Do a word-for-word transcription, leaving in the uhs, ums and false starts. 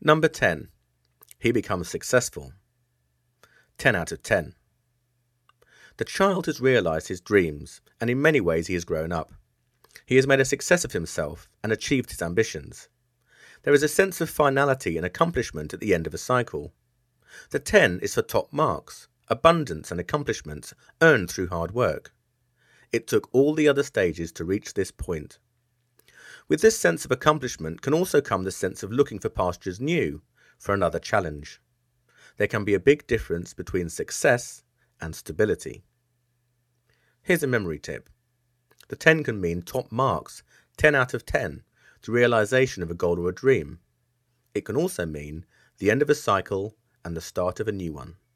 Number ten. He becomes successful. ten out of ten. The child has realised his dreams, and in many ways he has grown up. He has made a success of himself and achieved his ambitions. There is a sense of finality and accomplishment at the end of a cycle. The ten is for top marks, abundance and accomplishments earned through hard work. It took all the other stages to reach this point. With this sense of accomplishment can also come the sense of looking for pastures new, for another challenge. There can be a big difference between success and stability. Here's a memory tip. The ten can mean top marks, ten out of ten, the realisation of a goal or a dream. It can also mean the end of a cycle and the start of a new one.